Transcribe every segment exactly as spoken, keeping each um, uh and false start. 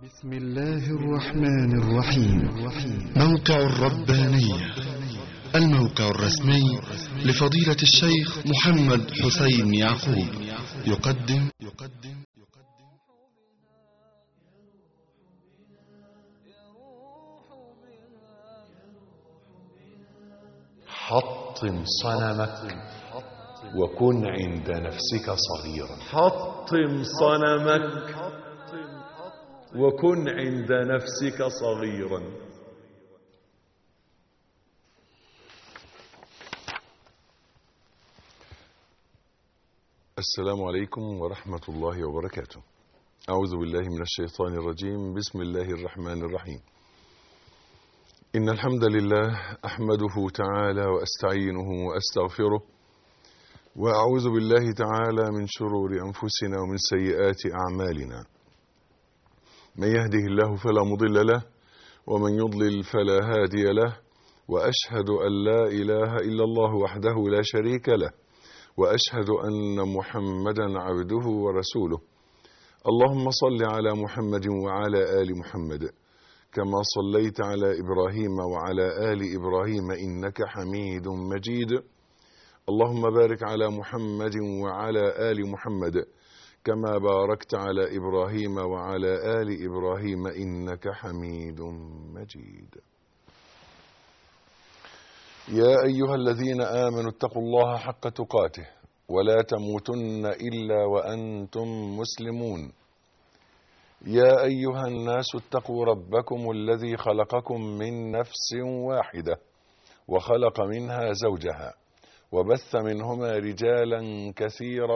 بسم الله الرحمن الرحيم. موقع الربانية، الموقع الرسمي لفضيلة الشيخ محمد حسين يعقوب، يقدم يقدم حطم صنمك وكن عند نفسك صغيرا. حطم صنمك وكن عند نفسك صغيرا. السلام عليكم ورحمة الله وبركاته. أعوذ بالله من الشيطان الرجيم. بسم الله الرحمن الرحيم. إن الحمد لله أحمده تعالى وأستعينه وأستغفره، وأعوذ بالله تعالى من شرور أنفسنا ومن سيئات أعمالنا. من يهده الله فلا مضل له، ومن يضلل فلا هادي له، وأشهد أن لا إله إلا الله وحده لا شريك له، وأشهد أن محمدا عبده ورسوله. اللهم صل على محمد وعلى آل محمد كما صليت على إبراهيم وعلى آل إبراهيم إنك حميد مجيد. اللهم بارك على محمد وعلى آل محمد كما باركت على إبراهيم وعلى آل إبراهيم إنك حميد مجيد. يا أيها الذين آمنوا اتقوا الله حق تقاته ولا تموتن إلا وأنتم مسلمون. يا أيها الناس اتقوا ربكم الذي خلقكم من نفس واحدة وخلق منها زوجها وبث منهما رجالا كثيرا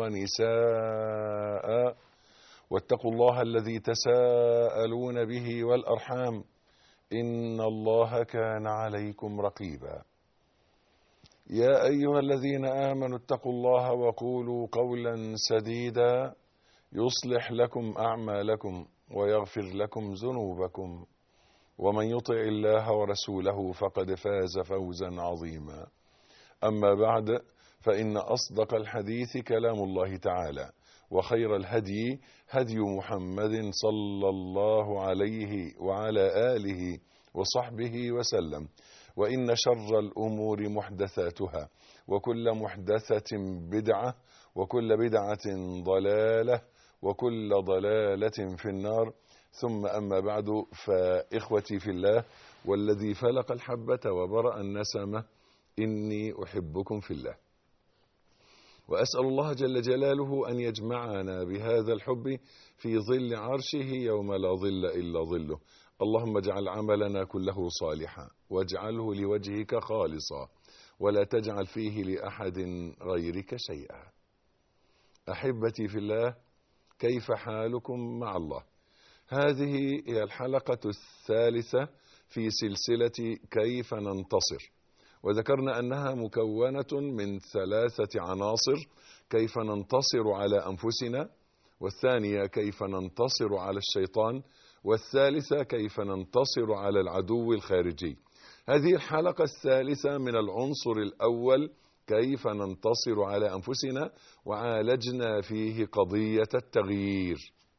ونساء، واتقوا الله الذي تساءلون به والأرحام إن الله كان عليكم رقيبا. يا أيها الذين آمنوا اتقوا الله وقولوا قولا سديدا يصلح لكم أعمالكم ويغفر لكم ذنوبكم، ومن يطع الله ورسوله فقد فاز فوزا عظيما. أما بعد، فإن أصدق الحديث كلام الله تعالى، وخير الهدي هدي محمد صلى الله عليه وعلى آله وصحبه وسلم، وإن شر الأمور محدثاتها، وكل محدثة بدعة، وكل بدعة ضلالة، وكل ضلالة في النار. ثم أما بعد، فإخوتي في الله والذي فلق الحبة وبرأ النسمة، إني أحبكم في الله، وأسأل الله جل جلاله أن يجمعنا بهذا الحب في ظل عرشه يوم لا ظل إلا ظله. اللهم اجعل عملنا كله صالحا، واجعله لوجهك خالصا، ولا تجعل فيه لأحد غيرك شيئا. أحبتي في الله، كيف حالكم مع الله؟ هذه هي الحلقة الثالثة في سلسلة كيف ننتصر، وذكرنا أنها مكونة من ثلاثة عناصر: كيف ننتصر على أنفسنا، والثانية كيف ننتصر على الشيطان، والثالثة كيف ننتصر على العدو الخارجي. هذه الحلقة الثالثة من العنصر الأول كيف ننتصر على أنفسنا، وعالجنا فيه قضية التغيير.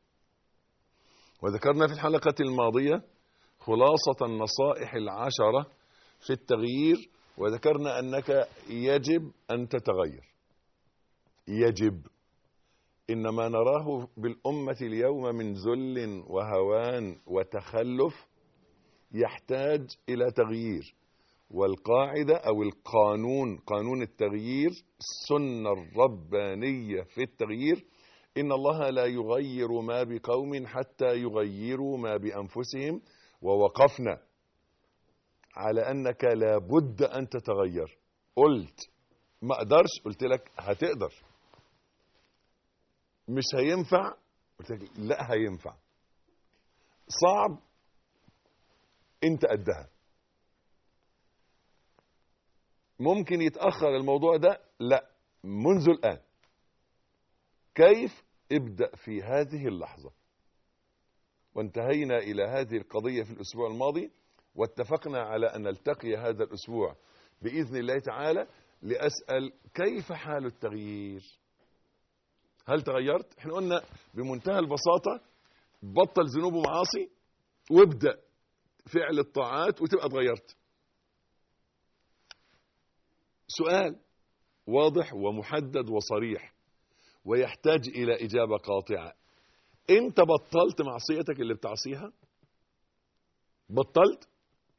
وذكرنا في الحلقة الماضية خلاصة النصائح العشرة في التغيير، وذكرنا أنك يجب أن تتغير. يجب. إنما نراه بالأمة اليوم من ذل وهوان وتخلف يحتاج إلى تغيير. والقاعدة أو القانون، قانون التغيير، السنة الربانية في التغيير: إن الله لا يغير ما بقوم حتى يغيروا ما بأنفسهم. ووقفنا على أنك لابد أن تتغير. قلت ما أقدرش، قلت لك هتقدر. مش هينفع، قلت لك لا هينفع. صعب، انت قدها. ممكن يتأخر الموضوع ده، لا، منذ الآن. كيف؟ ابدأ في هذه اللحظة. وانتهينا إلى هذه القضية في الأسبوع الماضي، واتفقنا على أن نلتقي هذا الأسبوع بإذن الله تعالى لأسأل: كيف حال التغيير؟ هل تغيرت؟ احنا قلنا بمنتهى البساطة بطل ذنوب ومعاصي وابدأ فعل الطاعات وتبقى اتغيرت. سؤال واضح ومحدد وصريح ويحتاج إلى إجابة قاطعة. أنت بطلت معصيتك اللي بتعصيها؟ بطلت؟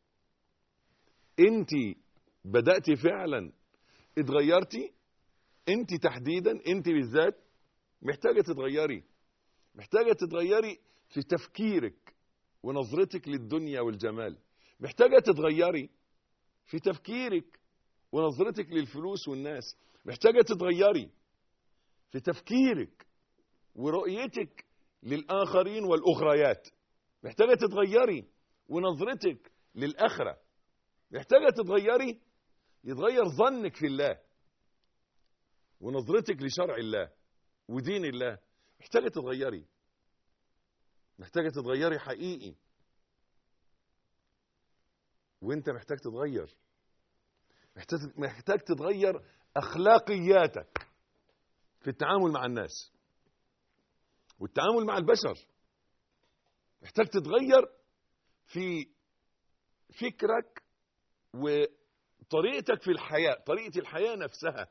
أنت بدأت فعلا اتغيرتي؟ أنت تحديدا، أنت بالذات محتاجة تتغيري، محتاجة تتغيري في تفكيرك ونظرتك للدنيا والجمال، محتاجة تتغيري في تفكيرك ونظرتك للفلوس والناس، محتاجة تتغيري في تفكيرك ورؤيتك للآخرين والأخريات، محتاجة تتغيري ونظرتك للآخرة، محتاجة تتغيري، يتغير ظنك في الله ونظرتك لشرع الله ودين الله، محتاجة تتغيري، محتاجة تتغيري حقيقي. وانت محتاج تتغير، محتاج محتاج تتغير أخلاقياتك في التعامل مع الناس والتعامل مع البشر، محتاج تتغير في فكرك وطريقتك في الحياة، طريقة الحياة نفسها،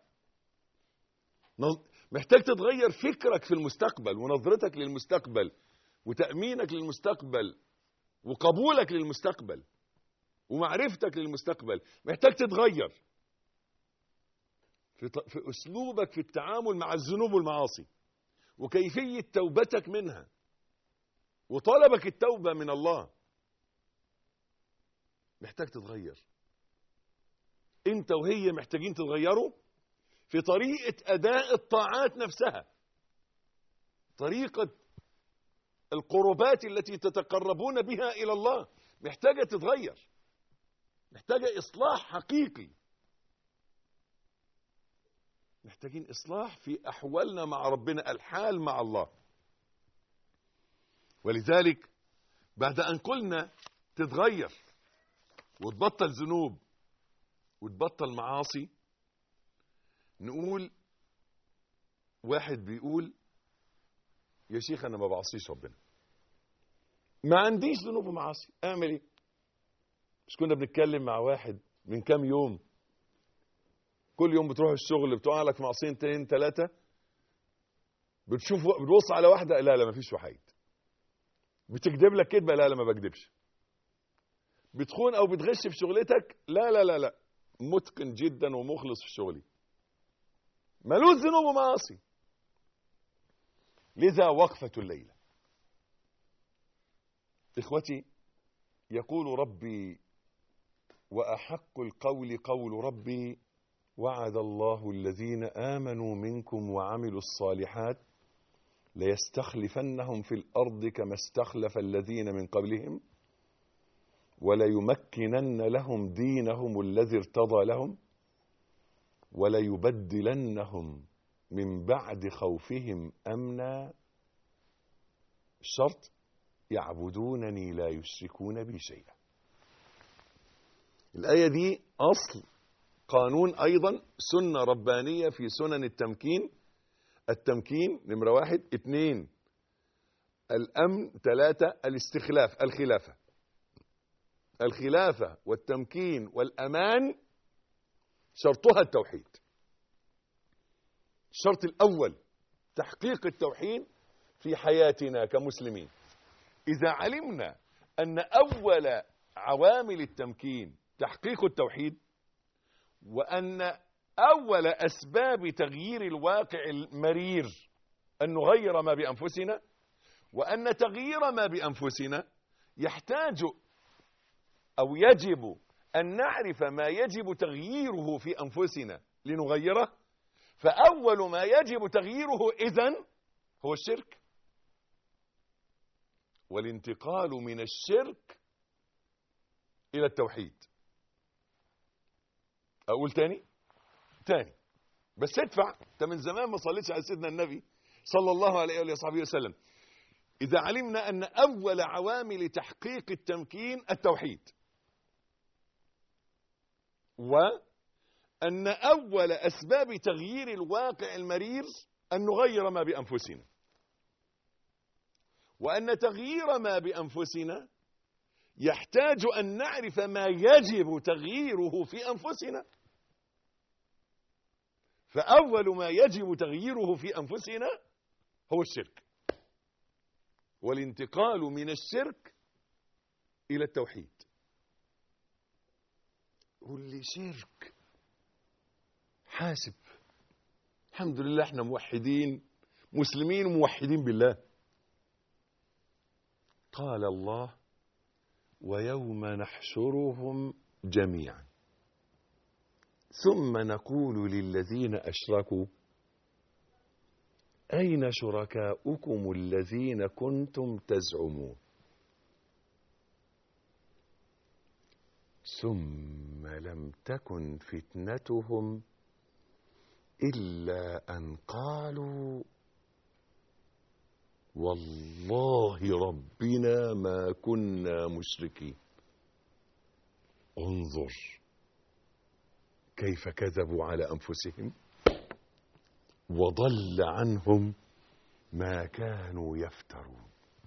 محتاج تتغير فكرك في المستقبل ونظرتك للمستقبل وتأمينك للمستقبل وقبولك للمستقبل ومعرفتك للمستقبل، محتاج تتغير في, في أسلوبك في التعامل مع الذنوب والمعاصي وكيفية توبتك منها وطلبك التوبة من الله، محتاج تتغير. انت وهي محتاجين تتغيروا في طريقة أداء الطاعات نفسها، طريقة القربات التي تتقربون بها إلى الله محتاجة تتغير، محتاجة إصلاح حقيقي، محتاجين إصلاح في أحوالنا مع ربنا، الحال مع الله. ولذلك بعد أن قلنا تتغير وتبطل ذنوب وتبطل معاصي، نقول واحد بيقول يا شيخ أنا ما بعصيش ربنا، ما عنديش ذنوب ومعاصي، أعمل إيه؟ مش كنا بنتكلم مع واحد من كام يوم، كل يوم بتروح الشغل بتقع لك معصيتين ثلاثة، بتشوف بتبص على واحدة لا لا ما فيش وحيد، بتكذب لك كذبة لا لا ما بكذبش، بتخون أو بتغش في شغلتك لا لا لا لا متقن جدا ومخلص في شغلي، ملوش ذنوب ومعاصي. لذا وقفة الليلة إخوتي، يقول ربي وأحق القول قول ربي وعد الله الذين آمنوا منكم وعملوا الصالحات ليستخلفنهم في الأرض كما استخلف الذين من قبلهم وليمكنن لهم دينهم الذي ارتضى لهم وليبدلنهم من بعد خوفهم أمنا، الشرط يعبدونني لا يشركون بي شيئا. الآية دي أصل قانون، أيضا سنة ربانية في سنن التمكين. التمكين نمرة واحد، اثنين الأمن، ثلاثة الاستخلاف، الخلافة. الخلافة والتمكين والأمان شرطها التوحيد. الشرط الأول تحقيق التوحيد في حياتنا كمسلمين. إذا علمنا أن أول عوامل التمكين تحقيق التوحيد، وأن أول أسباب تغيير الواقع المرير أن نغير ما بأنفسنا، وأن تغيير ما بأنفسنا يحتاج أو يجب أن نعرف ما يجب تغييره في أنفسنا لنغيره، فأول ما يجب تغييره إذن هو الشرك، والانتقال من الشرك إلى التوحيد. أقول تاني تاني بس ادفع، انت من زمان ما صليتش على سيدنا النبي صلى الله عليه وآله وصحبه وسلم. إذا علمنا أن أول عوامل تحقيق التمكين التوحيد، وأن أول أسباب تغيير الواقع المرير أن نغير ما بأنفسنا، وأن تغيير ما بأنفسنا يحتاج أن نعرف ما يجب تغييره في أنفسنا. فأول ما يجب تغييره في أنفسنا هو الشرك، والانتقال من الشرك إلى التوحيد. قل لي شرك، حاسب. الحمد لله احنا موحدين، مسلمين موحدين بالله. قال الله: ويوم نحشرهم جميعا ثم نقول للذين أشركوا أين شركاؤكم الذين كنتم تزعمون ثم لم تكن فتنتهم إلا أن قالوا والله ربنا ما كنا مشركين. انظر كيف كذبوا على أنفسهم وضل عنهم ما كانوا يفترون.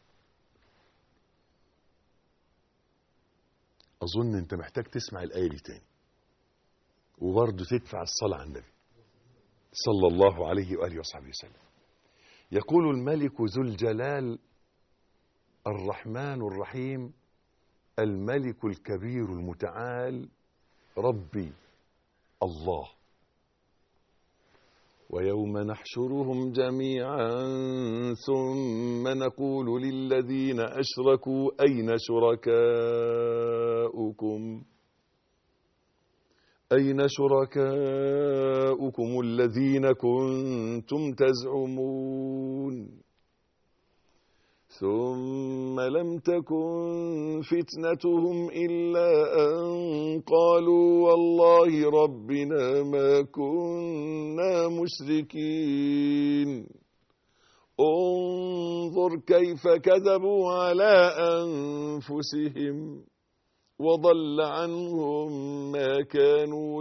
أظن أنت محتاج تسمع الآية دي تاني وبرضه تدفع الصلاة على النبي صلى الله عليه وآله وصحبه وسلم. يقول الملك ذو الجلال الرحمن الرحيم الملك الكبير المتعال ربي الله: ويوم نحشرهم جميعا ثم نقول للذين أشركوا أين شركاؤكم أين شركاؤكم الذين كنتم تزعمون ثم لم تكن فتنتهم إلا أن قالوا والله ربنا ما كنا مشركين. انظر كيف كذبوا على أنفسهم وضل عنهم ما كانوا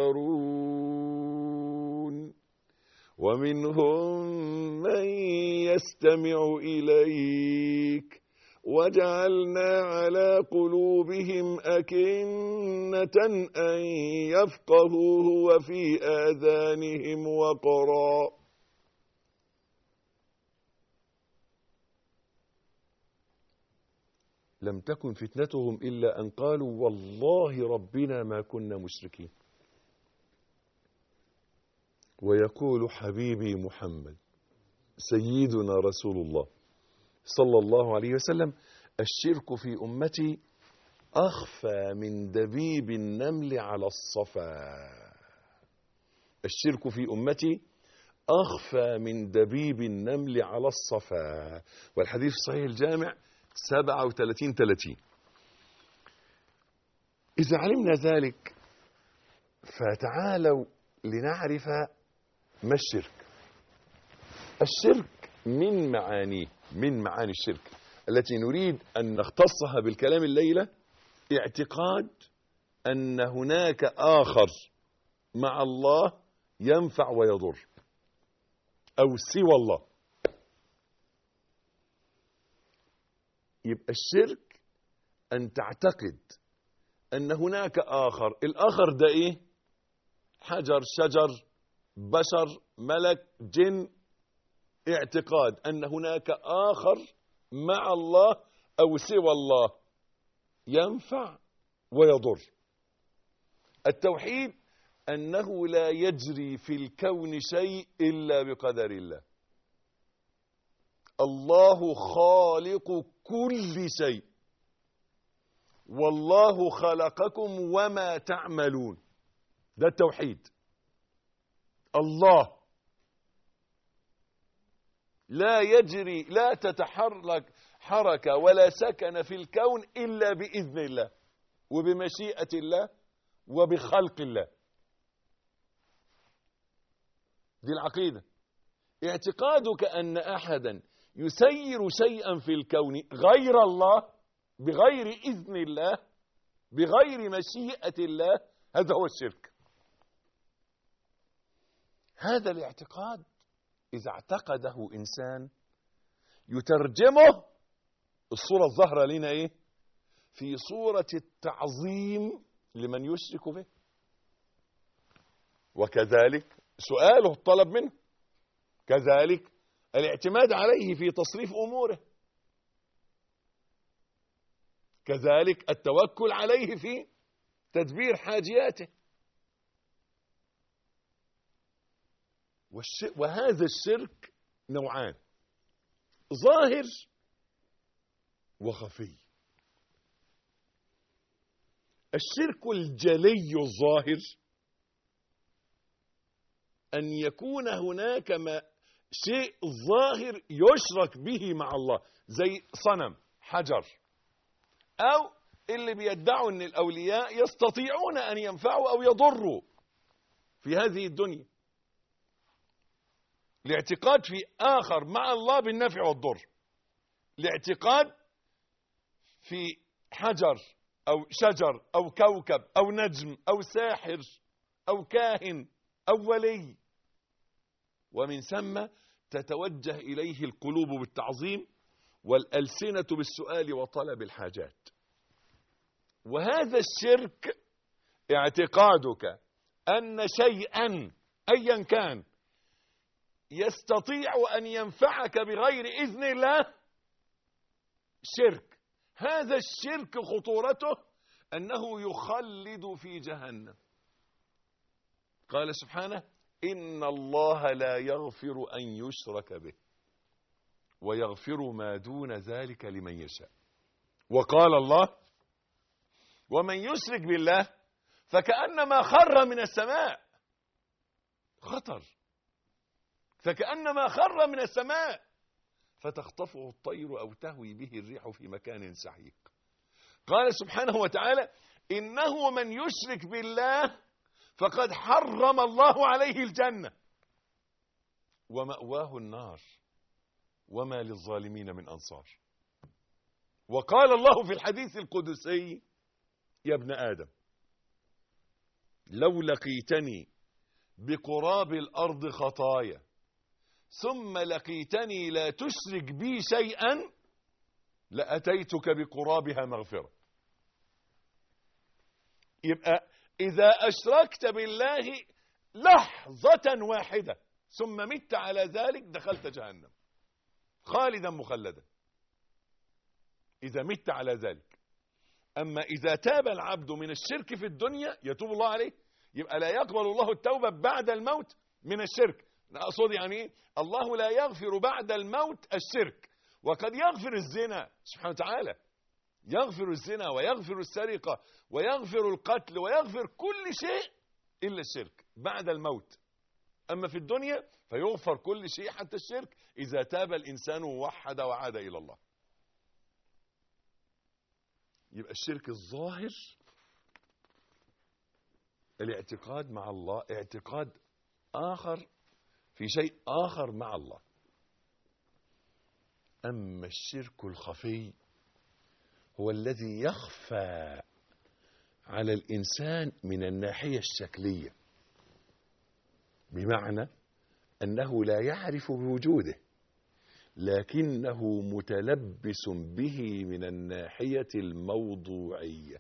يفترون. ومنهم من يستمع إليك وجعلنا على قلوبهم أكنة أن يفقهوه وفي آذانهم وقرا لم تكن فتنتهم إلا أن قالوا والله ربنا ما كنا مشركين. ويقول حبيبي محمد سيدنا رسول الله صلى الله عليه وسلم: الشرك في أمتي أخفى من دبيب النمل على الصفا. الشرك في أمتي أخفى من دبيب النمل على الصفا. والحديث صحيح الجامع سبعة وثلاثين ثلاثين. إذا علمنا ذلك فتعالوا لنعرف ما الشرك. الشرك من معانيه من معاني الشرك التي نريد أن نختصها بالكلام الليلة اعتقاد أن هناك آخر مع الله ينفع ويضر أو سوى الله. يبقى الشرك أن تعتقد أن هناك آخر. الآخر ده إيه؟ حجر، شجر، بشر، ملك، جن. اعتقاد أن هناك آخر مع الله أو سوى الله ينفع ويضر. التوحيد أنه لا يجري في الكون شيء إلا بقدر الله. الله خالق كل شيء والله خلقكم وما تعملون. ده التوحيد. الله لا يجري لا تتحرك حركة ولا سكن في الكون إلا بإذن الله وبمشيئة الله وبخلق الله. دي العقيدة. اعتقادك أن أحدا يسير شيئا في الكون غير الله بغير إذن الله بغير مشيئة الله هذا هو الشرك. هذا الاعتقاد إذا اعتقده إنسان يترجمه الصورة الظاهرة لنا ايه؟ في صورة التعظيم لمن يشرك به، وكذلك سؤاله الطلب منه، كذلك الاعتماد عليه في تصريف اموره، كذلك التوكل عليه في تدبير حاجياته. وهذا الشرك نوعان: ظاهر وخفي. الشرك الجلي الظاهر أن يكون هناك ما شيء ظاهر يشرك به مع الله، زي صنم، حجر، أو اللي بيدعوا أن الأولياء يستطيعون أن ينفعوا أو يضروا في هذه الدنيا، الاعتقاد في آخر مع الله بالنفع والضر، الاعتقاد في حجر أو شجر أو كوكب أو نجم أو ساحر أو كاهن أو ولي، ومن ثم تتوجه إليه القلوب بالتعظيم والألسنة بالسؤال وطلب الحاجات. وهذا الشرك اعتقادك أن شيئا أيا كان يستطيع أن ينفعك بغير إذن الله شرك. هذا الشرك خطورته أنه يخلد في جهنم. قال سبحانه: إن الله لا يغفر أن يشرك به ويغفر ما دون ذلك لمن يشاء. وقال الله: ومن يشرك بالله فكأنما خر من السماء. خطر، فكأنما خر من السماء فتخطفه الطير أو تهوي به الريح في مكان سحيق. قال سبحانه وتعالى: إنه من يشرك بالله فقد حرم الله عليه الجنة ومأواه النار وما للظالمين من أنصار. وقال الله في الحديث القدسي: يا ابن آدم لو لقيتني بقراب الأرض خطايا ثم لقيتني لا تشرك بي شيئا لأتيتك بقرابها مغفرة. يبقى إذا أشركت بالله لحظة واحدة ثم مت على ذلك دخلت جهنم خالدا مخلدا، إذا مت على ذلك. أما إذا تاب العبد من الشرك في الدنيا يتوب الله عليه، يبقى لا يقبل الله التوبة بعد الموت من الشرك. أقصد يعني إيه؟ الله لا يغفر بعد الموت الشرك، وقد يغفر الزنا سبحانه وتعالى، يغفر الزنا ويغفر السرقة ويغفر القتل ويغفر كل شيء إلا الشرك بعد الموت. أما في الدنيا فيغفر كل شيء حتى الشرك إذا تاب الإنسان ووحد وعاد إلى الله. يبقى الشرك الظاهر الاعتقاد مع الله، اعتقاد آخر في شيء آخر مع الله. أما الشرك الخفي هو الذي يخفى على الإنسان من الناحية الشكلية، بمعنى أنه لا يعرف بوجوده لكنه متلبس به من الناحية الموضوعية.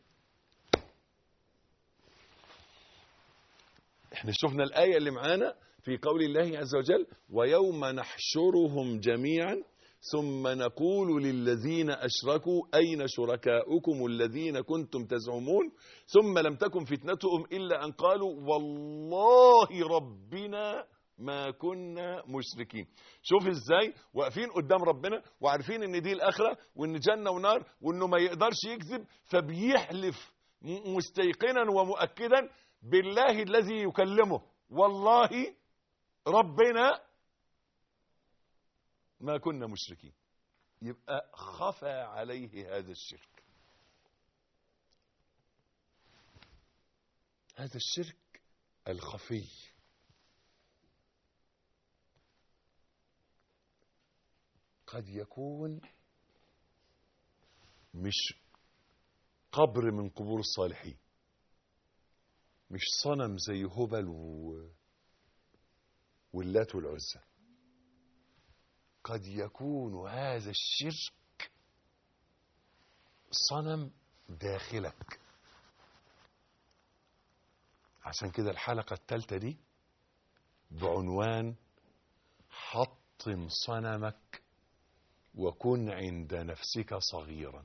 احنا شفنا الآية اللي معانا في قول الله عز وجل: ويوم نحشرهم جميعا ثم نقول للذين أشركوا أين شركاؤكم الذين كنتم تزعمون ثم لم تكن فتنتهم إلا أن قالوا والله ربنا ما كنا مشركين. شوف ازاي واقفين قدام ربنا وعارفين ان دي الآخرة وان جنة ونار وانه ما يقدرش يكذب، فبيحلف مستيقنا ومؤكدا بالله الذي يكلمه: والله ربنا ما كنا مشركين. يبقى خفى عليه هذا الشرك. هذا الشرك الخفي قد يكون مش قبر من قبور الصالحين، مش صنم زي هبل و... واللات والعزى. قد يكون هذا الشرك صنم داخلك. عشان كده الحلقة الثالثة دي بعنوان حطم صنمك وكن عند نفسك صغيرا.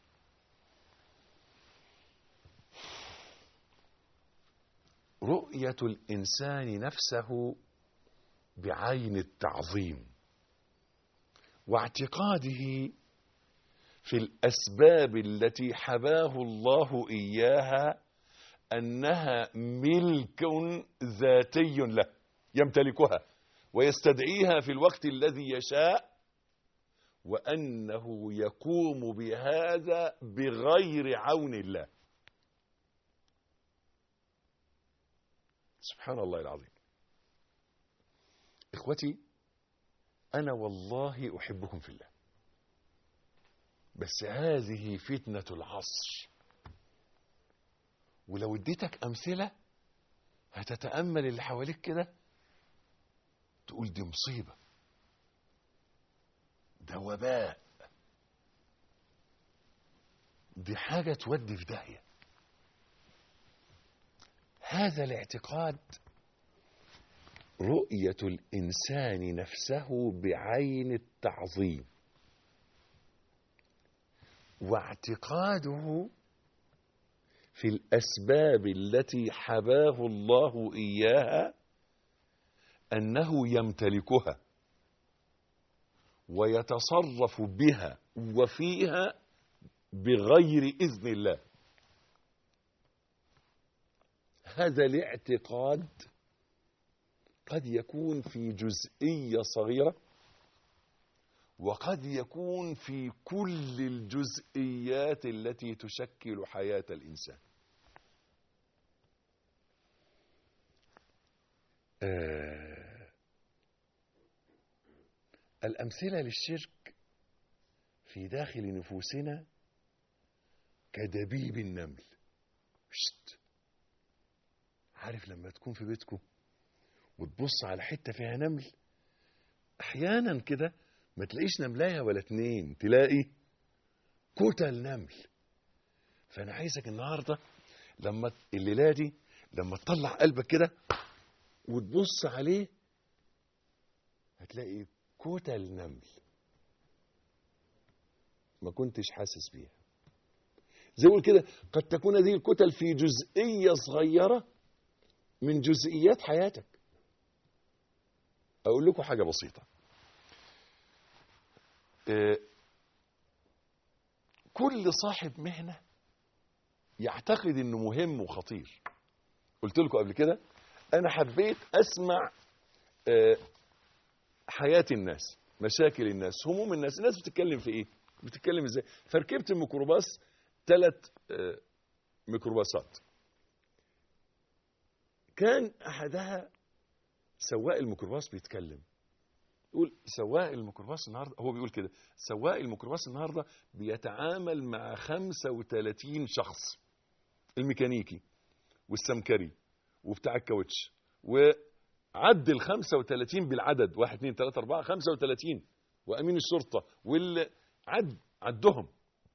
رؤية الإنسان نفسه بعين التعظيم واعتقاده في الأسباب التي حباه الله إياها أنها ملك ذاتي له يمتلكها ويستدعيها في الوقت الذي يشاء، وأنه يقوم بهذا بغير عون الله. سبحان الله العظيم. إخوتي، أنا والله أحبكم في الله، بس هذه فتنة العصر، ولو اديتك أمثلة هتتأمل اللي حواليك كده تقول دي مصيبة، ده وباء، دي حاجة تودي في داهية. هذا الاعتقاد رؤية الإنسان نفسه بعين التعظيم واعتقاده في الأسباب التي حباه الله إياها أنه يمتلكها ويتصرف بها وفيها بغير إذن الله. هذا الاعتقاد قد يكون في جزئية صغيرة وقد يكون في كل الجزئيات التي تشكل حياة الإنسان. آه الأمثلة للشرك في داخل نفوسنا كدبيب النمل. شت. عارف لما تكون في بيتكم وتبص على حتة فيها نمل، أحيانا كده ما تلاقيش نملاية ولا اتنين، تلاقي كتل نمل. فأنا عايزك النهاردة لما الليلة دي لما تطلع قلبك كده وتبص عليه هتلاقي كتل نمل ما كنتش حاسس بيها. زي ما كده قد تكون هذه الكتل في جزئية صغيرة من جزئيات حياتك. أقول لكم حاجة بسيطة. كل صاحب مهنة يعتقد انه مهم وخطير. قلت لكم قبل كده انا حبيت اسمع حياة الناس، مشاكل الناس، هموم الناس، الناس بتتكلم في ايه، بتتكلم ازاي. فركبت الميكروباص، ثلاث ميكروباصات، كان احدها سواق الميكروباص بيتكلم يقول سواق الميكروباص النهارده، هو بيقول كده، سواق الميكروباص النهارده بيتعامل مع خمسة وثلاثين شخص، الميكانيكي والسمكري وبتاع الكاوتش، وعد ال خمسة وثلاثين بالعدد، واحد اثنين ثلاثة أربعة خمسة وثلاثين، وأمين الشرطة، واللي عد عدهم.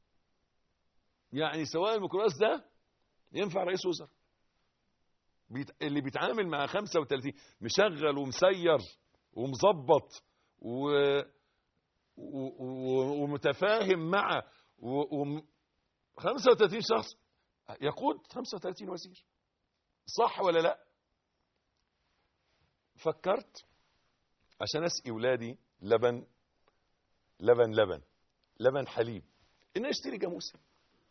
يعني سواق الميكروباص ده ينفع رئيس وزراء، بيت... اللي بيتعامل مع خمسة وثلاثين مشغل ومسير ومظبط و... و... و... ومتفاهم مع و... و... خمسة وثلاثين شخص يقود خمسة وثلاثين وزير، صح ولا لا؟ فكرت عشان اسقي ولادي لبن لبن لبن لبن حليب ان اشتري جاموسه.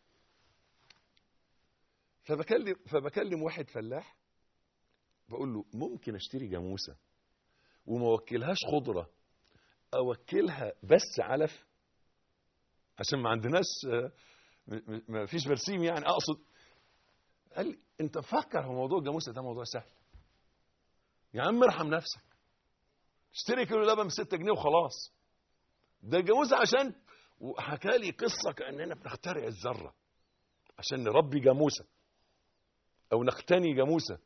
فبكلم فبكلم واحد فلاح بقول له ممكن اشتري جاموسه وما اوكلهاش خضره، اوكلها بس علف عشان ما عندناش ما فيش برسيم يعني اقصد. قال لي انت مفكر في موضوع الجاموسه ده موضوع سهل يا عم، ارحم نفسك، اشتري كيلو لبن بستة جنيه وخلاص. ده الجاموسه عشان، وحكى لي قصه كاننا بنخترع الذره عشان نربي جاموسه او نقتني جاموسه.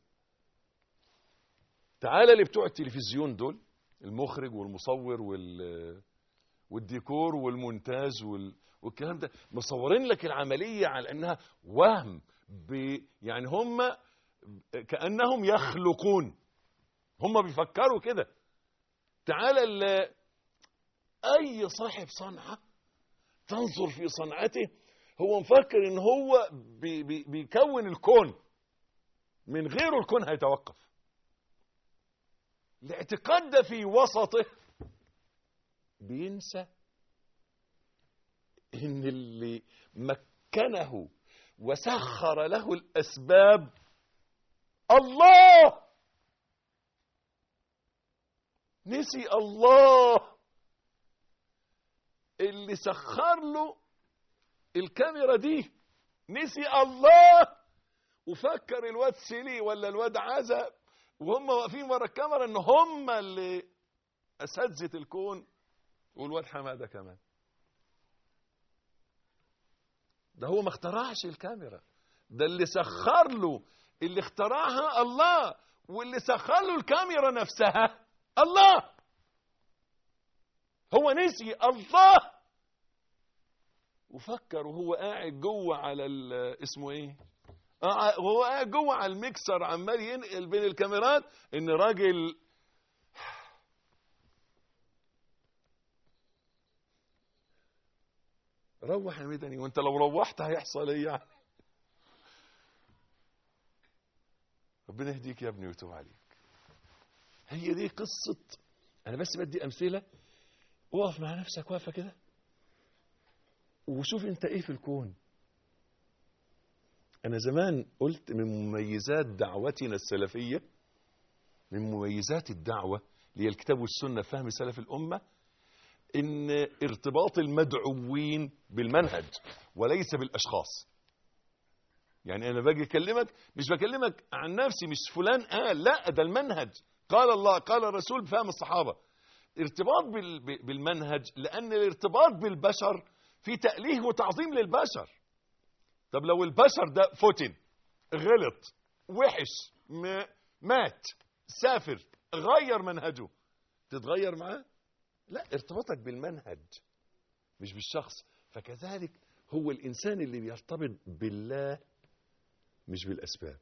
تعالى اللي بتوع التلفزيون دول، المخرج والمصور وال والديكور والمونتاج وال... والكلام ده، مصورين لك العملية على انها وهم، ب... يعني هم كأنهم يخلقون، هم بيفكروا كده. تعالى ال... اي صاحب صنعة تنظر في صنعته هو مفكر ان هو بي... بي... بيكون الكون، من غيره الكون هيتوقف. الاعتقاد ده في وسطه بينسى ان اللي مكنه وسخر له الاسباب الله. نسي الله اللي سخر له الكاميرا دي، نسي الله وفكر الواد سيلي ولا الواد عزة وهم واقفين ورا الكاميرا ان هم اللي اساتذة الكون، والواد حمادة كمان. ده هو ما اخترعش الكاميرا، ده اللي سخر له، اللي اخترعها الله، واللي سخر له الكاميرا نفسها الله. هو نسي الله وفكر وهو قاعد جوه على اسمه ايه، وهو قاعد جوه على الميكسر عمال ينقل بين الكاميرات ان راجل روح يا مدني، وانت لو روحت هيحصل ايه يعني؟ ربنا يهديك يا ابني ويتوب عليك. هي دي قصة. انا بس بدي امثلة. اقف مع نفسك واقفة كده وشوف انت ايه في الكون. انا زمان قلت من مميزات دعوتنا السلفية، من مميزات الدعوة اللي هي الكتاب والسنة فهم سلف الامة، ان ارتباط المدعوين بالمنهج وليس بالاشخاص. يعني انا باجي اكلمك مش بكلمك عن نفسي، مش فلان قال، لا، ده المنهج قال الله قال الرسول بفهم الصحابة. ارتباط بالمنهج، لان الارتباط بالبشر في تأليه وتعظيم للبشر. طب لو البشر ده فتن، غلط، وحش، مات، سافر، غير منهجه، تتغير معاه؟ لا، ارتباطك بالمنهج مش بالشخص. فكذلك هو الإنسان اللي بيرتبط بالله مش بالأسباب.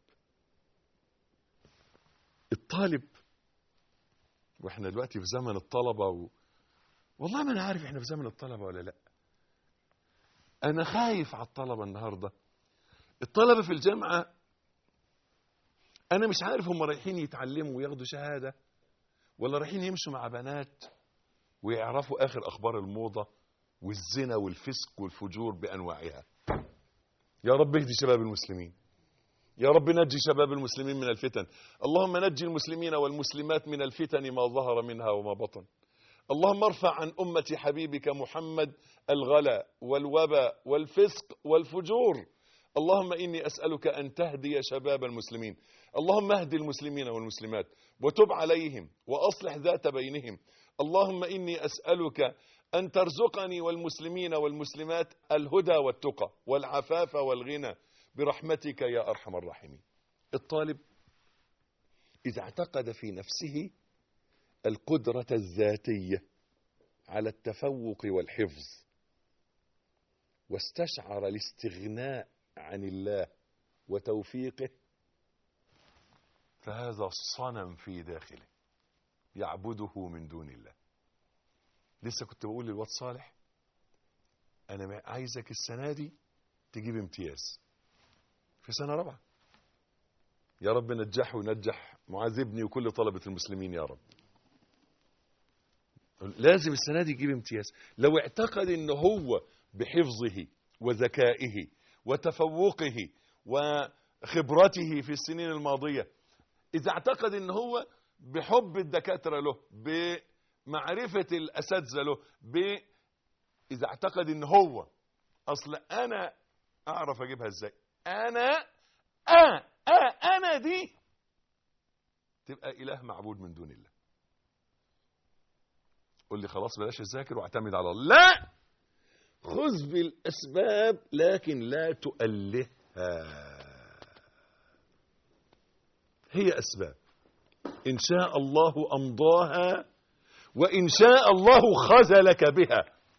الطالب، واحنا دلوقتي في زمن الطلبة و... والله ما انا عارف احنا في زمن الطلبة ولا لا. انا خايف على الطلبة النهاردة. الطلبة في الجامعة انا مش عارف هم رايحين يتعلموا وياخدوا شهادة ولا رايحين يمشوا مع بنات ويعرفوا اخر اخبار الموضة والزنا والفسق والفجور بانواعها. يا رب اهدي شباب المسلمين، يا رب نجي شباب المسلمين من الفتن. اللهم نجي المسلمين والمسلمات من الفتن ما ظهر منها وما بطن. اللهم ارفع عن أمة حبيبك محمد الغلا والوباء والفسق والفجور. اللهم إني أسألك أن تهدي شباب المسلمين. اللهم اهدي المسلمين والمسلمات وتب عليهم وأصلح ذات بينهم. اللهم إني أسألك أن ترزقني والمسلمين والمسلمات الهدى والتقى والعفاف والغنى برحمتك يا أرحم الراحمين. الطالب إذا اعتقد في نفسه القدرة الذاتية على التفوق والحفظ واستشعر الاستغناء عن الله وتوفيقه، فهذا صنم في داخله يعبده من دون الله. لسه كنت بقول للواد صالح أنا عايزك السنة دي تجيب امتياز في سنة رابعة. يا رب نجحه ونجح معاذ ابني وكل طلبة المسلمين يا رب. لازم السنة دي يجيب امتياز. لو اعتقد ان هو بحفظه وذكائه وتفوقه وخبرته في السنين الماضية، اذا اعتقد ان هو بحب الدكاترة له، بمعرفة الاساتذة له، ب... اذا اعتقد ان هو اصل انا اعرف اجيبها ازاي، انا اه اه انا دي، تبقى اله معبود من دون الله. قل لي خلاص بلاش اذاكر واعتمد على الله. لا، خذ بالاسباب لكن لا تؤلهها. هي اسباب، ان شاء الله امضاها وان شاء الله خذلك بها.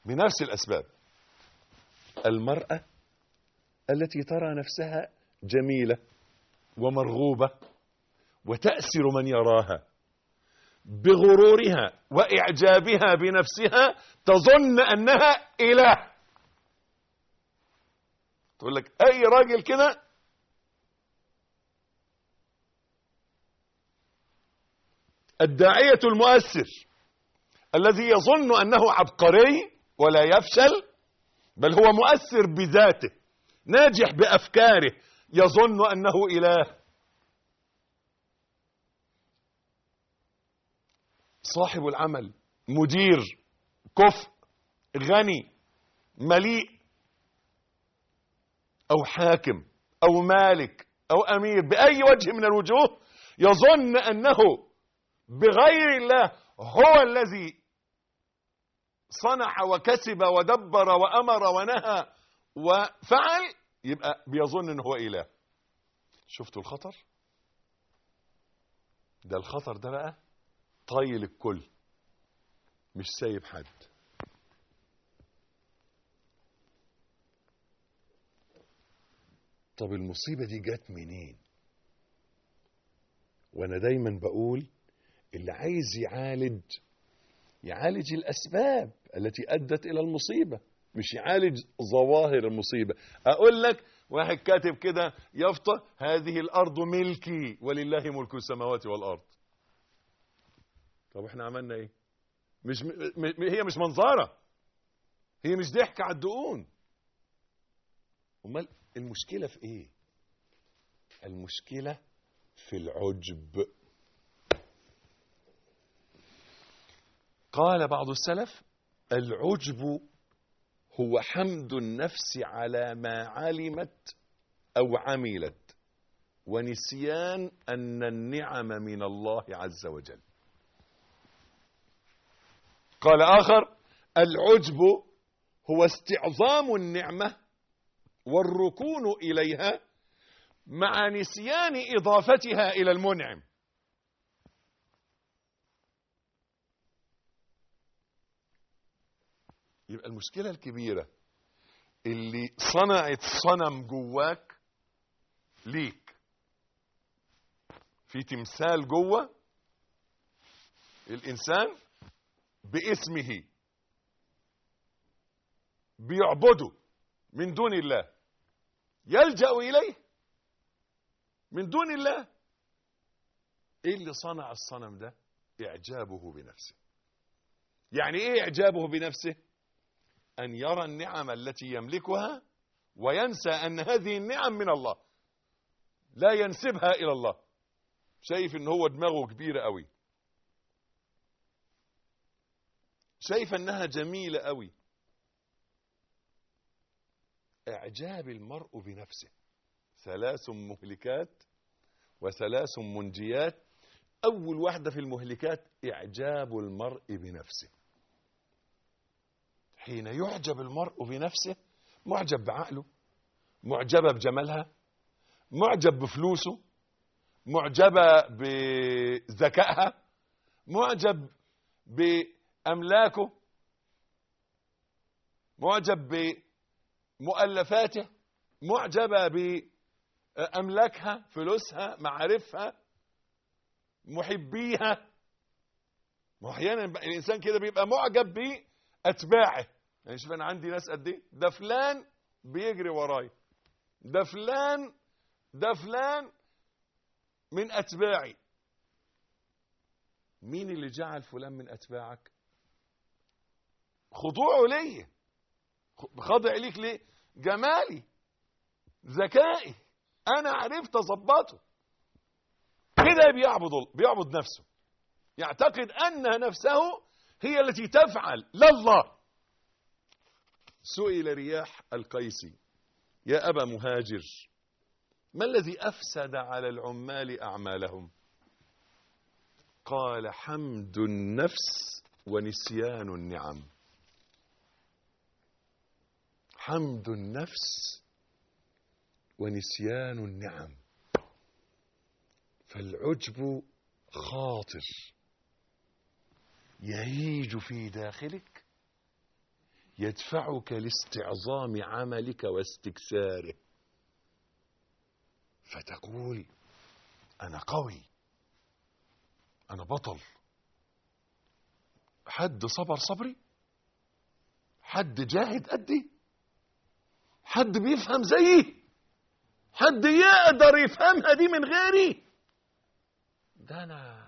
بنفس الأسباب. المرأة التي ترى نفسها جميلة ومرغوبة وتأسر من يراها بغرورها وإعجابها بنفسها، تظن أنها إله. تقول لك أي راجل كده الداعية المؤثر الذي يظن أنه عبقري ولا يفشل، بل هو مؤثر بذاته ناجح بأفكاره، يظن أنه إله. صاحب العمل، مدير، كفء، غني، مليء، أو حاكم أو مالك أو أمير، بأي وجه من الوجوه يظن أنه بغير الله هو الذي صنع وكسب ودبر وأمر ونهى وفعل، يبقى بيظن أنه هو إله. شفتوا الخطر؟ ده الخطر ده بقى طايل الكل، مش سايب حد. طب المصيبة دي جت منين؟ وانا دايما بقول اللي عايز يعالج يعالج الاسباب التي ادت الى المصيبة، مش يعالج ظواهر المصيبة. اقول لك واحد كاتب كده يافطة: هذه الارض ملكي ولله ملك السماوات والارض. طب احنا عملنا ايه؟ مش م... م... هي مش منظرة، هي مش ضحك على الدقون. امال المشكلة في ايه؟ المشكلة في العجب. قال بعض السلف: العجب هو حمد النفس على ما علمت او عملت، ونسيان ان النعم من الله عز وجل. قال آخر: العجب هو استعظام النعمة والركون إليها مع نسيان إضافتها إلى المنعم. يبقى المشكلة الكبيرة اللي صنعت صنم جواك ليك، في تمثال جوه الإنسان باسمه بيعبده من دون الله، يلجأ إليه من دون الله. ايه اللي صنع الصنم ده؟ اعجابه بنفسه. يعني ايه اعجابه بنفسه؟ ان يرى النعم التي يملكها وينسى ان هذه النعم من الله، لا ينسبها الى الله. شايف ان هو دماغه كبيرة قوي، شايف انها جميلة قوي. اعجاب المرء بنفسه ثلاث مهلكات وثلاث منجيات. اول واحدة في المهلكات اعجاب المرء بنفسه. حين يعجب المرء بنفسه، معجب بعقله، معجبة بجمالها، معجب بفلوسه، معجبة بذكائها، معجب بأملاكه، معجب بمؤلفاته، معجبة بأملاكها، فلوسها، معارفها، محبيها. واحيانا الانسان كده بيبقى معجب باتباعه. يعني شوف انا عندي ناس قد ايه، ده فلان بيجري ورايا، ده فلان ده فلان من اتباعي. مين اللي جعل فلان من اتباعك؟ خضوعه ليه، خضع ليك ليه؟ جمالي، ذكائي، انا عرفت اظبطه. كده بيعبد بيعبد نفسه، يعتقد ان نفسه هي التي تفعل لا الله. سئل رياح القيسي: يا ابا مهاجر، ما الذي افسد على العمال اعمالهم؟ قال: حمد النفس ونسيان النعم. حمد النفس ونسيان النعم. فالعجب خاطر يهيج في داخلك، يدفعك لاستعظام عملك واستكثاره، فتقول أنا قوي، أنا بطل. حد صبر صبري؟ حد جاهد قدي؟ حد بيفهم زيي؟ حد يقدر يفهمها دي من غيري؟ ده أنا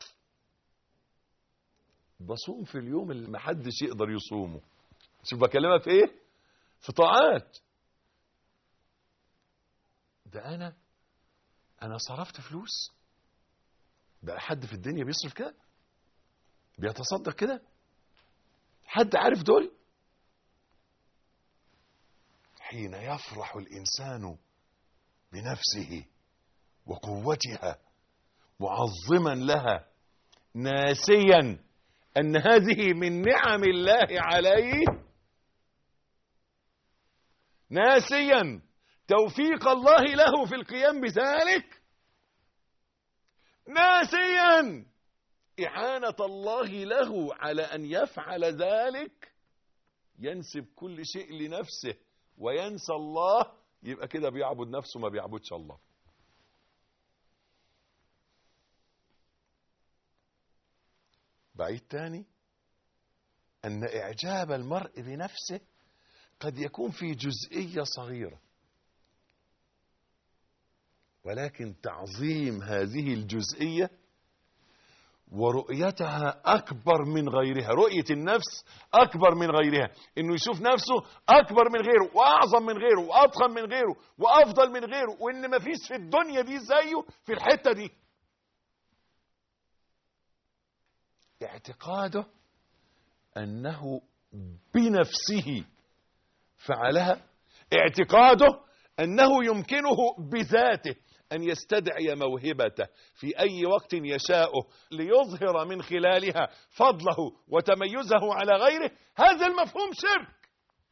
بصوم في اليوم اللي محدش يقدر يصومه. شوف بكلمها في ايه؟ في طاعات. ده انا انا صرفت فلوس. بقى حد في الدنيا بيصرف كده؟ بيتصدق كده؟ حد عارف دول؟ حين يفرح الانسان بنفسه وقوتها معظما لها ناسيا ان هذه من نعم الله عليه، ناسيا توفيق الله له في القيام بذلك، ناسيا إعانة الله له على أن يفعل ذلك، ينسب كل شيء لنفسه وينسى الله، يبقى كده بيعبد نفسه ما بيعبدش الله. بعيد تاني أن إعجاب المرء بنفسه قد يكون في جزئية صغيرة، ولكن تعظيم هذه الجزئية ورؤيتها أكبر من غيرها، رؤية النفس أكبر من غيرها، إنه يشوف نفسه أكبر من غيره وأعظم من غيره وأضخم من غيره وأفضل من غيره، وإن مفيش في الدنيا دي زيه في الحتة دي. اعتقاده أنه بنفسه فعلها، اعتقاده أنه يمكنه بذاته أن يستدعي موهبته في أي وقت يشاءه ليظهر من خلالها فضله وتميزه على غيره، هذا المفهوم شرك.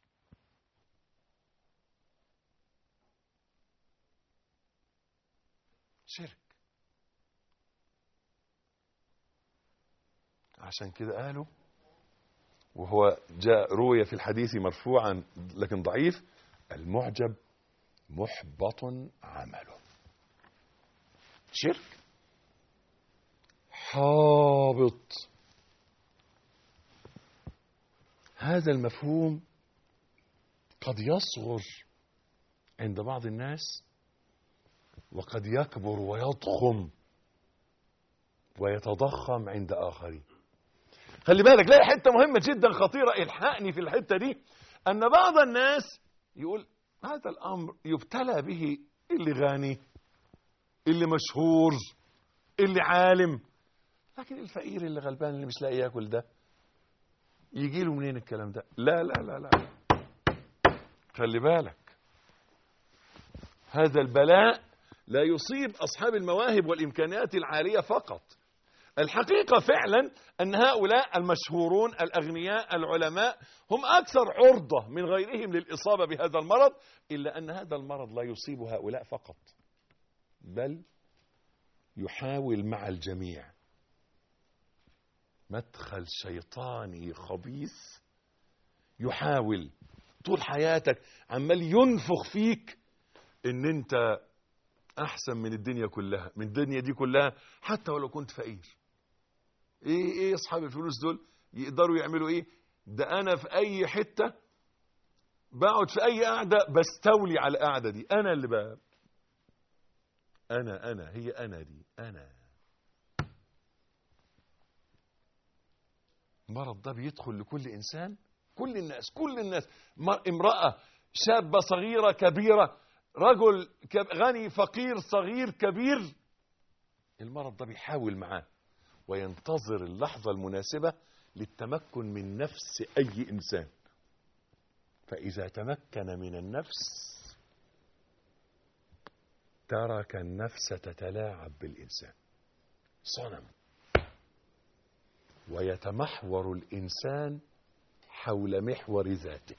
شرك. عشان كده قالوا، وهو جاء روي في الحديث مرفوعا لكن ضعيف، المعجب محبط عمله. شرك حابط. هذا المفهوم قد يصغر عند بعض الناس وقد يكبر ويضخم ويتضخم عند آخرين. خلي بالك، لا حتة مهمة جدا خطيرة، الحقني في الحتة دي، أن بعض الناس يقول هذا الأمر يبتلى به اللي غني، اللي مشهور، اللي عالم، لكن الفقير اللي غلبان اللي مش لاقي ياكل ده يجي له منين الكلام ده؟ لا لا لا لا، خلي بالك، هذا البلاء لا يصيب أصحاب المواهب والإمكانيات العالية فقط. الحقيقة فعلا أن هؤلاء المشهورون الأغنياء العلماء هم أكثر عرضة من غيرهم للإصابة بهذا المرض، إلا أن هذا المرض لا يصيب هؤلاء فقط، بل يحاول مع الجميع. مدخل شيطاني خبيث يحاول طول حياتك، عمال ينفخ فيك ان انت احسن من الدنيا كلها، من الدنيا دي كلها، حتى ولو كنت فقير. ايه ايه اصحاب الفلوس دول يقدروا يعملوا ايه؟ ده انا في اي حتة بقعد في اي قعدة بستولي على القعدة دي، انا اللي بقى انا انا هي انا دي انا. المرض ده بيدخل لكل انسان، كل الناس كل الناس، امرأة، شابة، صغيرة، كبيرة، رجل غني، فقير، صغير، كبير، المرض ده بيحاول معاه وينتظر اللحظة المناسبة للتمكن من نفس أي إنسان. فإذا تمكن من النفس ترك النفس تتلاعب بالإنسان، صنم، ويتمحور الإنسان حول محور ذاته.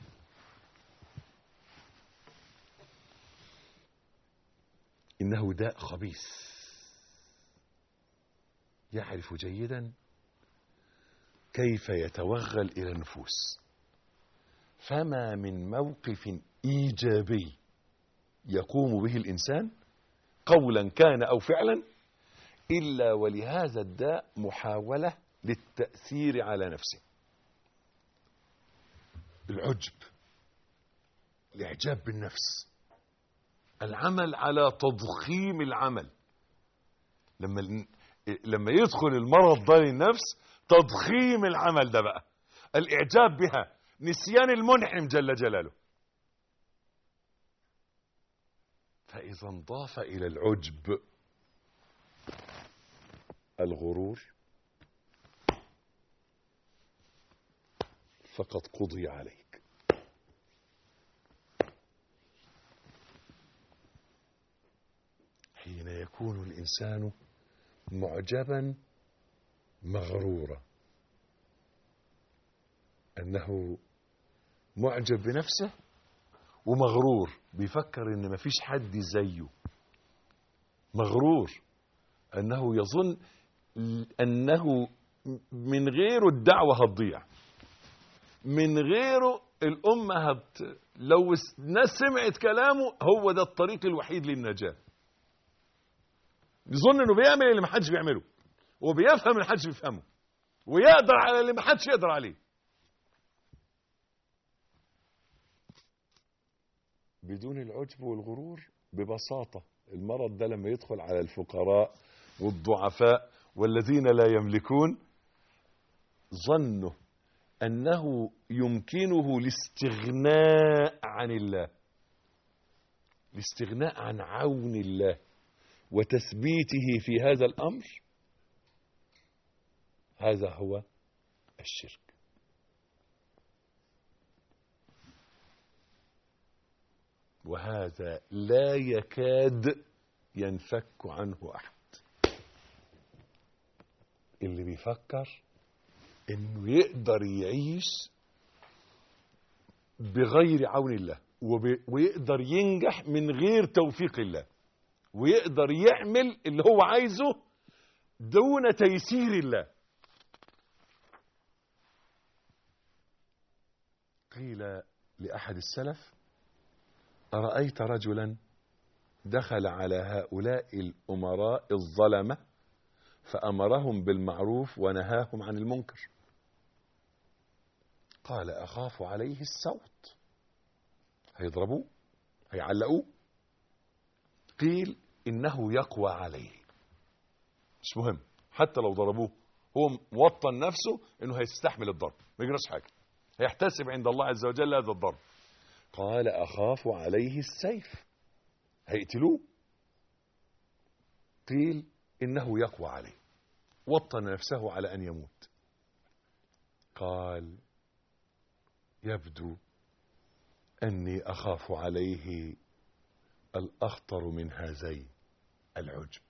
إنه داء خبيث يعرف جيدا كيف يتوغل إلى النفوس. فما من موقف إيجابي يقوم به الإنسان قولا كان أو فعلا إلا ولهذا الداء محاولة للتأثير على نفسه. العجب، الإعجاب بالنفس، العمل على تضخيم العمل. لما لما يدخل المرض ده للنفس، تضخيم العمل ده بقى، الإعجاب بها، نسيان المنعم جل جلاله. فإذا انضاف إلى العجب الغرور فقد قضي عليك. حين يكون الإنسان معجبا مغرورا، أنه معجب بنفسه ومغرور، بيفكر إن مفيش حد زيه، مغرور أنه يظن أنه من غيره الدعوة هتضيع، من غيره الأمة هت... لو الناس سمعت كلامه هو ده الطريق الوحيد للنجاة. يظن انه بيعمل اللي محدش بيعمله، وبيفهم اللي محدش بيفهمه، ويقدر على اللي محدش يقدر عليه. بدون العجب والغرور ببساطة المرض ده لما يدخل على الفقراء والضعفاء والذين لا يملكون، ظنوا أنه يمكنه الاستغناء عن الله، الاستغناء عن عون الله وتثبيته في هذا الأمر. هذا هو الشرك. وهذا لا يكاد ينفك عنه أحد. اللي بيفكر انه يقدر يعيش بغير عون الله، ويقدر ينجح من غير توفيق الله، ويقدر يعمل اللي هو عايزه دون تيسير الله. قيل لأحد السلف: أرأيت رجلا دخل على هؤلاء الأمراء الظلمة فأمرهم بالمعروف ونهاهم عن المنكر؟ قال: أخاف عليه السوط، هيضربوه، هيعلقوه. قيل: إنه يقوى عليه، مش مهم، حتى لو ضربوه هو موطن نفسه إنه هيستحمل الضرب، ما يجراش حاجة، هيحتسب عند الله عز وجل هذا الضرب. قال: أخاف عليه السيف، هيقتلوه. قيل: إنه يقوى عليه، وطن نفسه على أن يموت. قال: يبدو أني أخاف عليه الأخطر من هذين، العجب.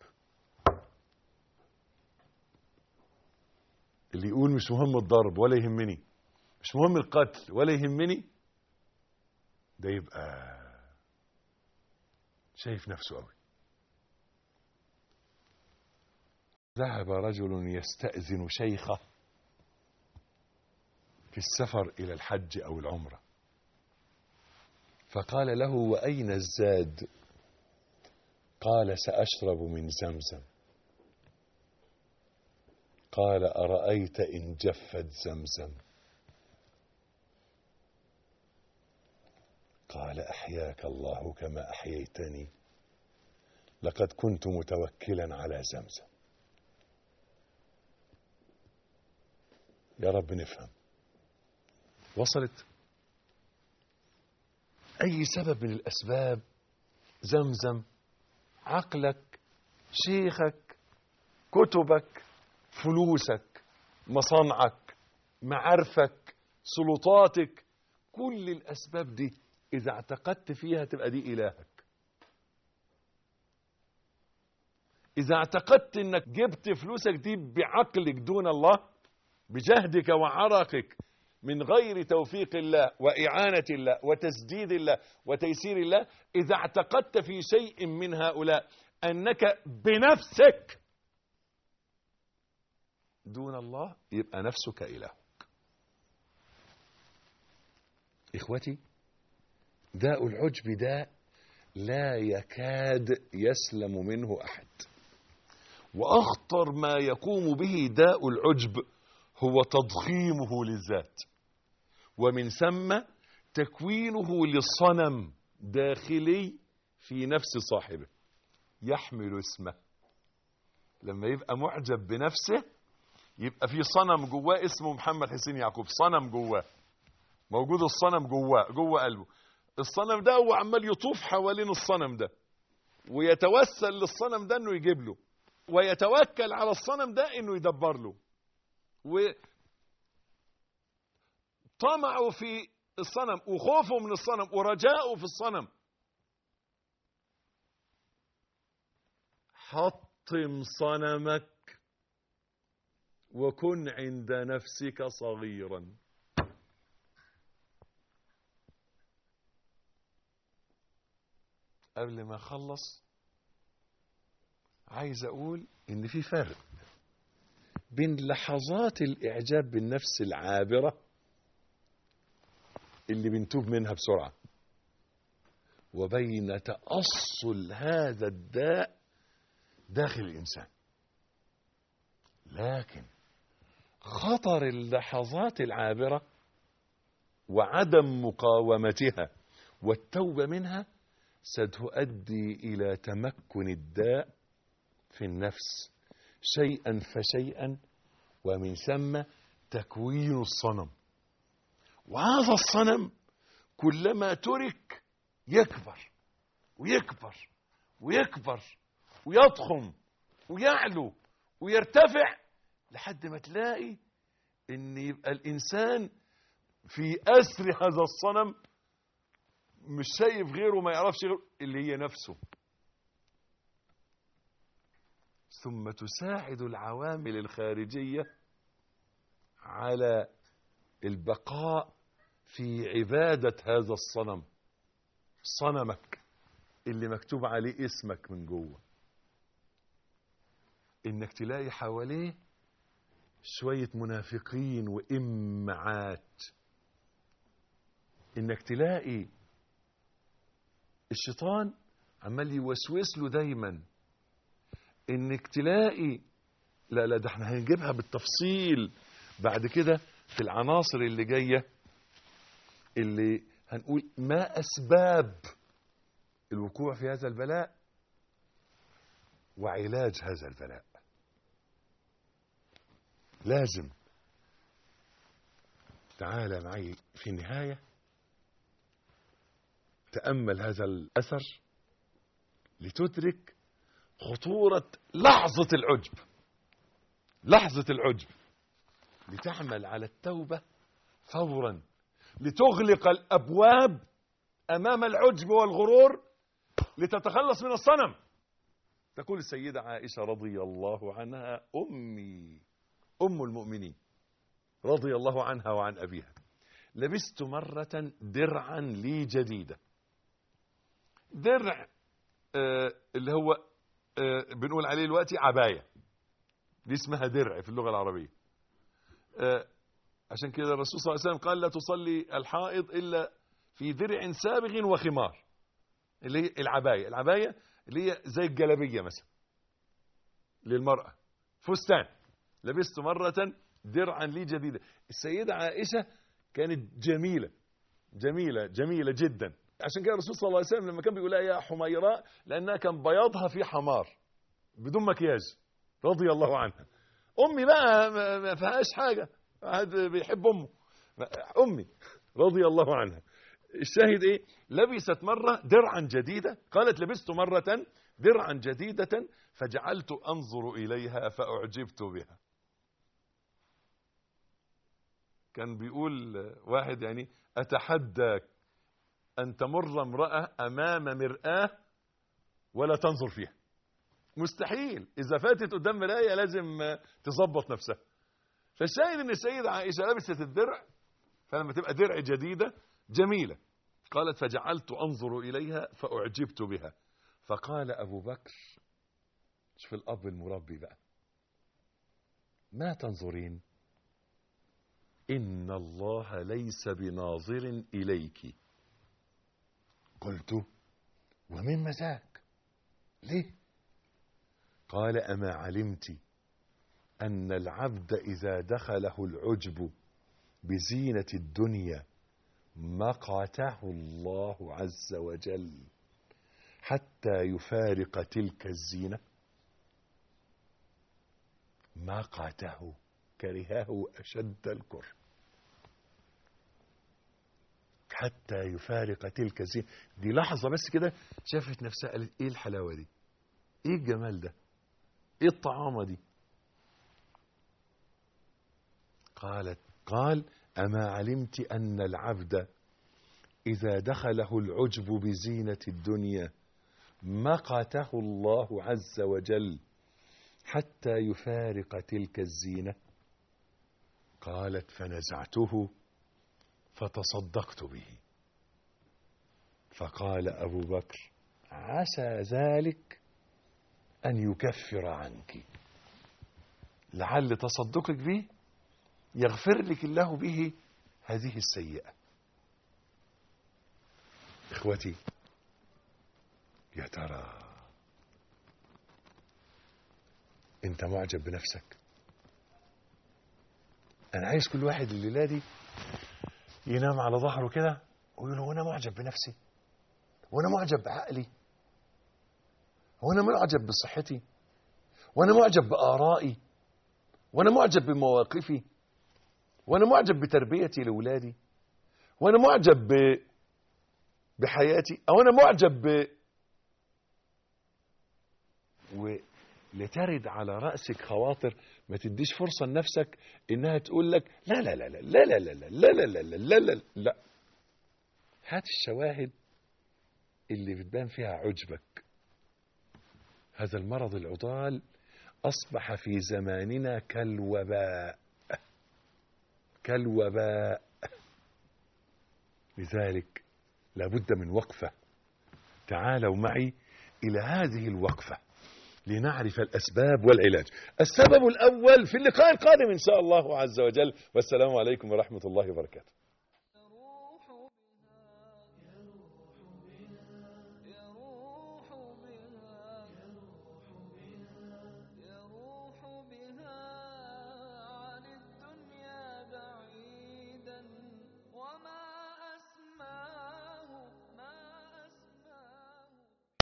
اللي يقول مش مهم الضرب ولا يهمني، مش مهم القتل ولا يهمني، ده يبقى شايف نفسه قوي. ذهب رجل يستأذن شيخه في السفر إلى الحج أو العمرة، فقال له: وأين الزاد؟ قال: سأشرب من زمزم. قال: أرأيت إن جفت زمزم؟ قال: أحياك الله كما أحييتني، لقد كنت متوكلا على زمزم. يا رب نفهم. وصلت؟ أي سبب من الأسباب، زمزم، عقلك، شيخك، كتبك، فلوسك، مصانعك، معارفك، سلطاتك، كل الأسباب دي إذا اعتقدت فيها تبقى دي إلهك. إذا اعتقدت إنك جبت فلوسك دي بعقلك دون الله، بجهدك وعرقك من غير توفيق الله وإعانة الله وتسديد الله وتيسير الله، إذا اعتقدت في شيء من هؤلاء أنك بنفسك دون الله، يبقى نفسك إلهك. إخوتي، داء العجب داء لا يكاد يسلم منه أحد، وأخطر ما يقوم به داء العجب هو تضخيمه للذات، ومن ثم تكوينه لصنم داخلي في نفس صاحبه يحمل اسمه. لما يبقى معجب بنفسه يبقى في صنم جواه اسمه محمد حسين يعقوب، صنم جواه موجود، الصنم جواه جوه قلبه. الصنم ده هو عمال يطوف حوالين الصنم ده ويتوسل للصنم ده انه يجيب له، ويتوكل على الصنم ده انه يدبر له، وطمعه في الصنم وخوفه من الصنم ورجاؤه في الصنم. حطم صنمك وكن عند نفسك صغيرا. قبل ما اخلص عايز اقول ان في فرق بين لحظات الاعجاب بالنفس العابرة اللي بنتوب منها بسرعة، وبين تأصل هذا الداء داخل الانسان. لكن خطر اللحظات العابرة وعدم مقاومتها والتوبة منها ستؤدي إلى تمكن الداء في النفس شيئا فشيئا، ومن ثم تكوين الصنم. وهذا الصنم كلما ترك يكبر ويكبر ويكبر ويضخم ويعلو ويرتفع لحد ما تلاقي ان يبقى الانسان في اسر هذا الصنم، مش شايف غيره، ما يعرفش غيره، اللي هي نفسه. ثم تساعد العوامل الخارجية على البقاء في عبادة هذا الصنم، صنمك اللي مكتوب عليه اسمك من جوه. انك تلاقي حواليه شوية منافقين وإمعات، انك تلاقي الشيطان عمال يوسوس له دايما، انك تلاقي لا لا ده احنا هنجيبها بالتفصيل بعد كده في العناصر اللي جاية، اللي هنقول ما أسباب الوقوع في هذا البلاء وعلاج هذا البلاء. لازم تعال معي في النهاية تأمل هذا الأثر لتدرك خطورة لحظة العجب، لحظة العجب، لتعمل على التوبة فورا، لتغلق الأبواب أمام العجب والغرور، لتتخلص من الصنم. تقول السيدة عائشة رضي الله عنها أمي أم المؤمنين رضي الله عنها وعن أبيها: لبست مرة درعا لي جديدة. درع آه اللي هو آه بنقول عليه دلوقتي عباية، دي اسمها درع في اللغة العربية. آه عشان كده الرسول صلى الله عليه وسلم قال: لا تصلي الحائض إلا في درع سابغ وخمار، اللي هي العباية. العباية اللي هي زي الجلابية مثلا للمرأة، فستان. لبست مرة درعا لي جديدة. السيدة عائشة كانت جميلة جميلة جميلة جدا، عشان كده الرسول صلى الله عليه وسلم لما كان بيقول لها يا حميراء، لأنها كان بياضها في حمار بدون مكياج، رضي الله عنها. أمي بقى ما فيهاش حاجة، واحد بيحب أمه، أمي رضي الله عنها. الشاهد إيه؟ لبست مرة درعا جديدة، قالت: لبست مرة درعا جديدة فجعلت أنظر إليها فأعجبت بها. كان بيقول واحد يعني: أتحداك أن تمر امرأة أمام مرآة ولا تنظر فيها. مستحيل، إذا فاتت قدام مراية لازم تظبط نفسها. فالشاهد أن السيدة عائشة لبست الدرع، فلما تبقى درع جديدة جميلة قالت: فجعلت أنظر إليها فأعجبت بها. فقال أبو بكر، شوف الأب المربي بقى: ما تنظرين؟ إن الله ليس بناظر إليك. قلت ومما ذاك؟ ليه؟ قال أما علمت أن العبد إذا دخله العجب بزينة الدنيا مقته الله عز وجل حتى يفارق تلك الزينة. مقته، كرهه أشد الكره، حتى يفارق تلك الزينة. دي لحظة بس كده شافت نفسها قالت ايه الحلاوة دي، ايه الجمال ده، ايه الطعامة دي. قالت قال أما علمت أن العبد إذا دخله العجب بزينة الدنيا مقته الله عز وجل حتى يفارق تلك الزينة. قالت فنزعته فتصدقت به. فقال أبو بكر عسى ذلك أن يكفر عنك، لعل تصدقك به يغفر لك الله به هذه السيئة. إخوتي، يا ترى أنت معجب بنفسك؟ أنا عايز كل واحد الليلة دي ينام على ظهره كده ويقول له أنا معجب بنفسي، وأنا معجب بعقلي، وأنا معجب بصحتي، وأنا معجب بآرائي، وأنا معجب بمواقفي، وأنا معجب بتربيتي لأولادي، وأنا معجب ب... بحياتي، أو أنا معجب ب... ولترد على رأسك خواطر ما تديش فرصة لنفسك إنها تقول لك لا لا لا لا لا لا لا لا لا لا لا لا لا. هات الشواهد اللي بتبان فيها عجبك. هذا المرض العضال أصبح في زماننا كالوباء، كالوباء. لذلك لابد من وقفة. تعالوا معي إلى هذه الوقفة لنعرف الأسباب والعلاج. السبب الأول في اللقاء القادم إن شاء الله عز وجل. والسلام عليكم ورحمة الله وبركاته.